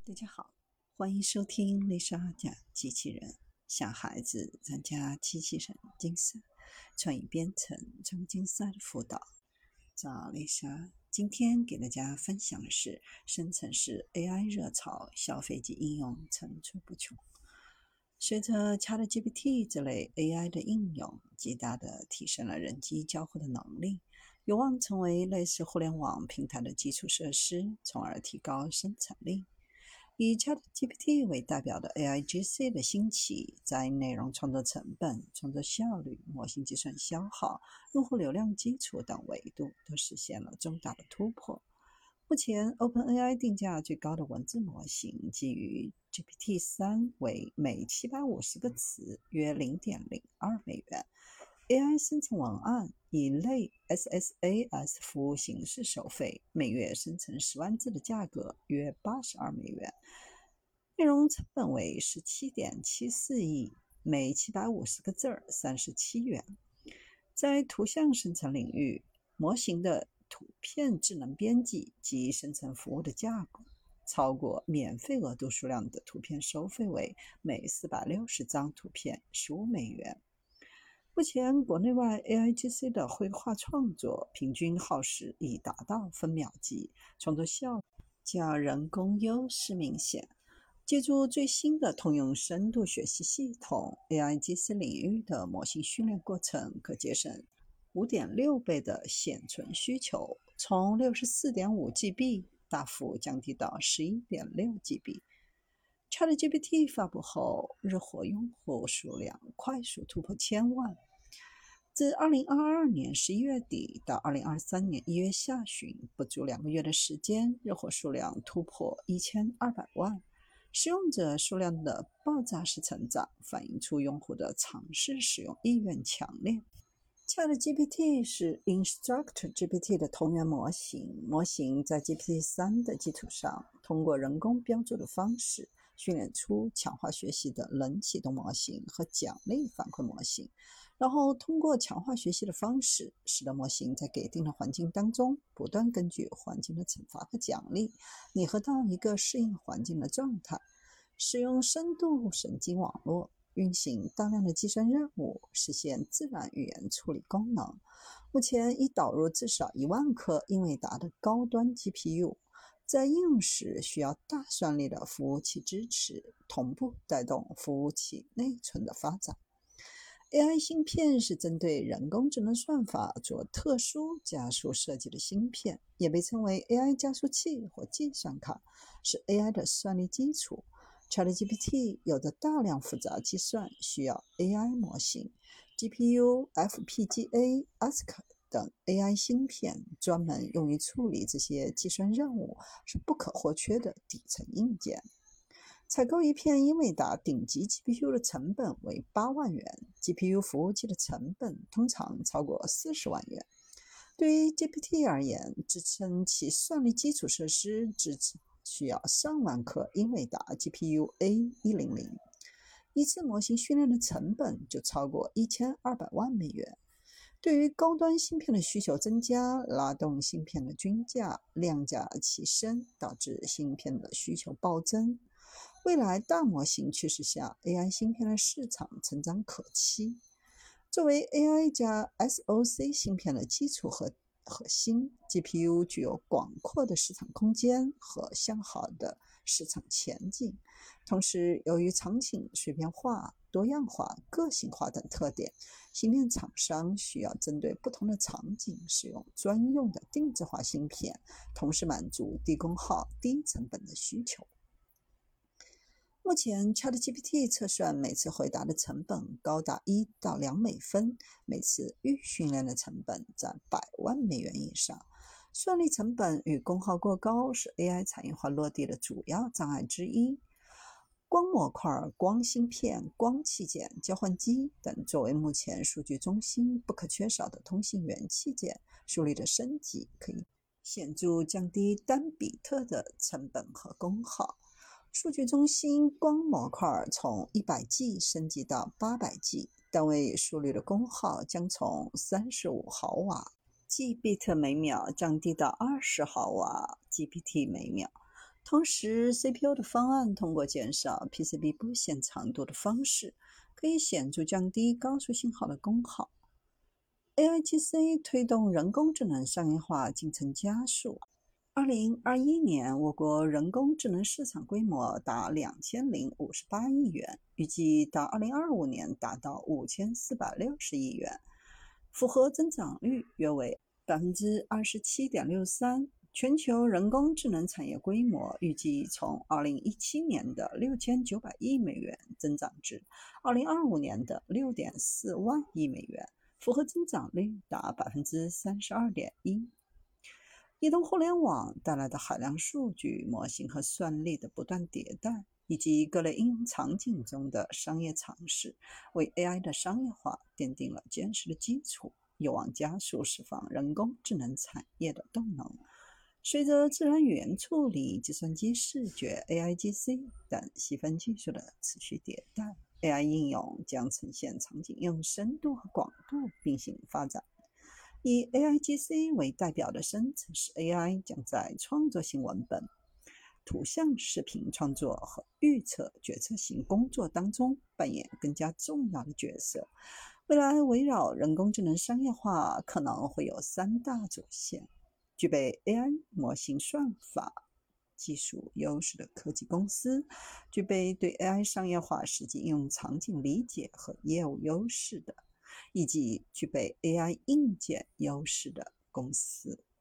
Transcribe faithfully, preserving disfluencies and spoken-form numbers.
大家好，欢迎收听丽莎讲机器人，小孩子参加机器人竞赛、创意编程、创意竞赛的辅导。找丽莎，今天给大家分享的是生成式 A I 热潮，消费级应用层出不穷。随着 ChatGPT 这类 A I 的应用，极大地提升了人机交互的能力，有望成为类似互联网平台的基础设施，从而提高生产力。以 ChatGPT 为代表的 A I G C 的兴起，在内容创作成本、创作效率、模型计算消耗、用户流量基础等维度都实现了重大的突破。目前 OpenAI 定价最高的文字模型基于 G P T 三 为每七百五十个词约 零点零二美元。A I 生成文案以类 S S A S 服务形式收费，每月生成十万字的价格约八十二美元，内容成本为 十七点七四亿，每七百五十个字三十七元。在图像生成领域，模型的图片智能编辑及生成服务的价格超过免费额度数量的图片收费为每四百六十张图片十五美元。目前国内外 A I G C 的绘画创作平均耗时已达到分秒级，创作效率较人工优势明显。借助最新的通用深度学习系统， A I G C 领域的模型训练过程可节省 五点六倍的显存需求，从 六十四点五 G B 大幅降低到 十一点六 G B。ChatGPT 发布后，日活用户数量快速突破千万。自二零二二年十一月底到二零二三年一月下旬，不足两个月的时间，日活数量突破一千二百万。使用者数量的爆炸式成长，反映出用户的尝试使用意愿强烈。ChatGPT 是 InstructGPT 的同源模型，模型在 G P T 三 的基础上，通过人工标注的方式训练出强化学习的冷启动模型和奖励反馈模型，然后通过强化学习的方式，使得模型在给定的环境当中不断根据环境的惩罚和奖励拟合到一个适应环境的状态。使用深度神经网络运行大量的计算任务，实现自然语言处理功能。目前已导入至少一万颗英伟达的高端 G P U， 在应用时需要大算力的服务器支持，同步带动服务器内存的发展。A I 芯片是针对人工智能算法做特殊加速设计的芯片，也被称为 A I 加速器或计算卡，是 A I 的算力基础。ChatGPT 有着大量复杂计算，需要 A I 模型、G P U、F P G A、A S C 等 A I 芯片，专门用于处理这些计算任务，是不可或缺的底层硬件。采购一片英伟达顶级 G P U 的成本为八万元 ，G P U 服务器的成本通常超过四十万元。对于 G P T 而言，支撑其算力基础设施支持需要上万颗英伟达 G P U A 一百，一次模型训练的成本就超过一千二百万美元。对于高端芯片的需求增加，拉动芯片的均价，量价齐升，导致芯片的需求暴增。未来大模型趋势下， A I 芯片的市场成长可期。作为 A I 加 S O C 芯片的基础和核心， G P U 具有广阔的市场空间和向好的市场前景。同时，由于场景碎片化、多样化、个性化等特点，芯片厂商需要针对不同的场景使用专用的定制化芯片，同时满足低功耗、低成本的需求。目前 ChatGPT 测算每次回答的成本高达一到两美分，每次预训练的成本在百万美元以上。算力成本与功耗过高是 A I 产业化落地的主要障碍之一。光模块、光芯片、光器件、交换机等作为目前数据中心不可缺少的通信元器件，数力的升级可以显著降低单比特的成本和功耗。数据中心光模块从 一百 G 升级到 八百 G， 单位数率的功耗将从三十五毫瓦 G bit 每秒降低到二十毫瓦 G P T 每秒。 同时 C P U 的方案通过减少 P C B 布线长度的方式，可以显著降低高速信号的功耗。A I G C 推动人工智能商业化进程加速。二零二一年，我国人工智能市场规模达两千零五十八亿元，预计到二零二五年达到五千四百六十亿元，复合增长率约为百分之二十七点六三。全球人工智能产业规模预计从二零一七年的六千九百亿美元增长至二零二五年的六点四万亿美元，复合增长率达百分之三十二点一。移动互联网带来的海量数据模型和算力的不断迭代，以及各类应用场景中的商业尝试，为 A I 的商业化奠定了坚实的基础，有望加速释放人工智能产业的动能。随着自然语言处理、计算机视觉、A I G C 等细分技术的持续迭代， A I 应用将呈现场景应用深度和广度并行发展。以 A I G C 为代表的生成式 A I 将在创作性文本、图像视频创作和预测决策型工作当中扮演更加重要的角色。未来围绕人工智能商业化可能会有三大主线：具备 A I 模型算法技术优势的科技公司，具备对 A I 商业化实际应用场景理解和业务优势的，以及具备 A I 硬件优势的公司。